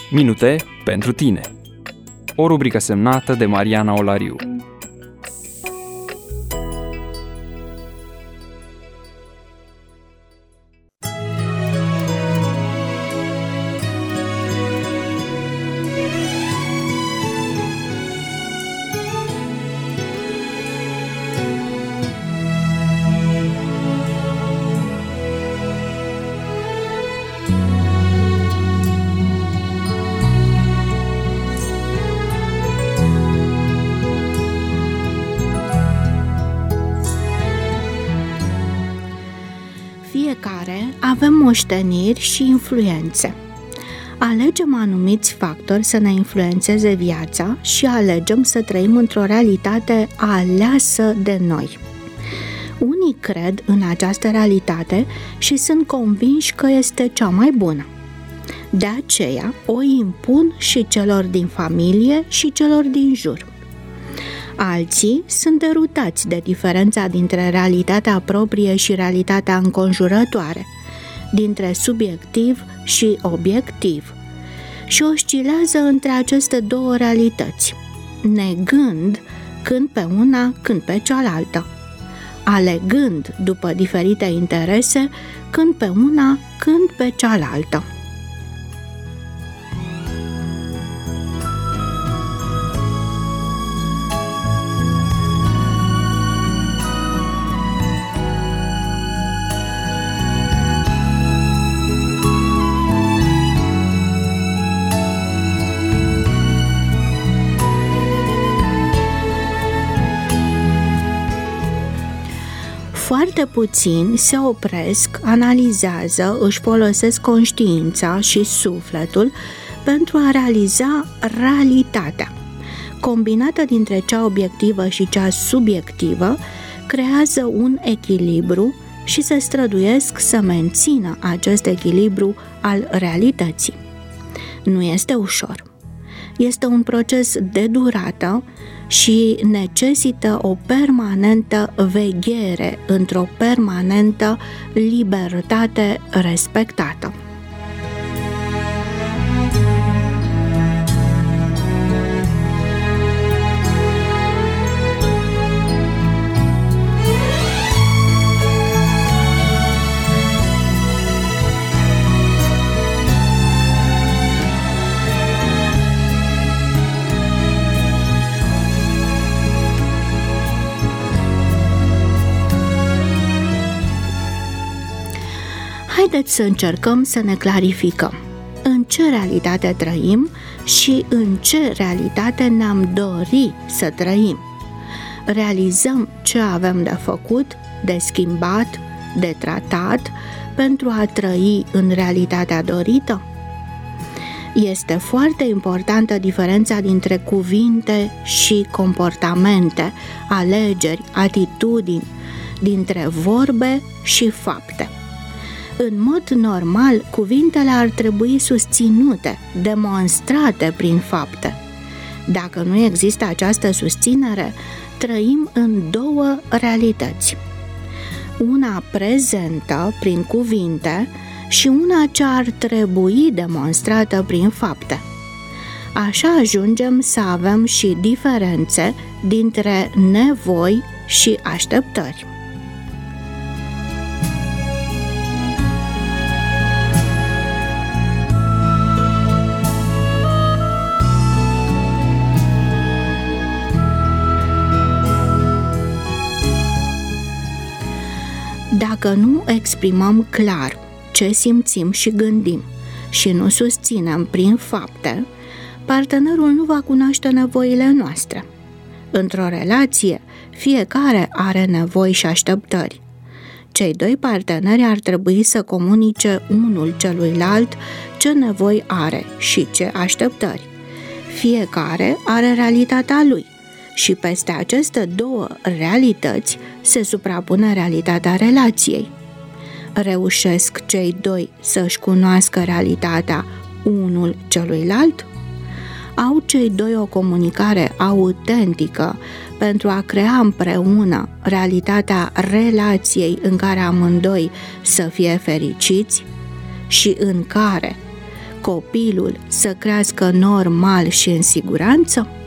Minute pentru tine. O rubrică semnată de Mariana Olariu. Fiecare avem moșteniri și influențe. Alegem anumiți factori să ne influențeze viața și alegem să trăim într-o realitate aleasă de noi. Unii cred în această realitate și sunt convinși că este cea mai bună. De aceea o impun și celor din familie și celor din jur. Alții sunt derutați de diferența dintre realitatea proprie și realitatea înconjurătoare, dintre subiectiv și obiectiv, și oscilează între aceste două realități, negând când pe una, când pe cealaltă, alegând după diferite interese, când pe una, când pe cealaltă. Foarte puțini se opresc, analizează, își folosesc conștiința și sufletul pentru a realiza realitatea. Combinată dintre cea obiectivă și cea subiectivă, creează un echilibru și se străduiesc să mențină acest echilibru al realității. Nu este ușor. Este un proces de durată și necesită o permanentă veghere într-o permanentă libertate respectată. Haideți să încercăm să ne clarificăm în ce realitate trăim și în ce realitate ne-am dori să trăim. Realizăm ce avem de făcut, de schimbat, de tratat pentru a trăi în realitatea dorită? Este foarte importantă diferența dintre cuvinte și comportamente, alegeri, atitudini, dintre vorbe și fapte. În mod normal, cuvintele ar trebui susținute, demonstrate prin fapte. Dacă nu există această susținere, trăim în două realități. Una prezentă prin cuvinte și una ce ar trebui demonstrată prin fapte. Așa ajungem să avem și diferențe dintre nevoi și așteptări. Dacă nu exprimăm clar ce simțim și gândim și nu susținem prin fapte, partenerul nu va cunoaște nevoile noastre. Într-o relație, fiecare are nevoi și așteptări. Cei doi parteneri ar trebui să comunice unul celuilalt ce nevoi are și ce așteptări. Fiecare are realitatea lui și peste aceste două realități se suprapune realitatea relației. Reușesc cei doi să-și cunoască realitatea unul celuilalt? Au cei doi o comunicare autentică pentru a crea împreună realitatea relației în care amândoi să fie fericiți și în care copilul să crească normal și în siguranță?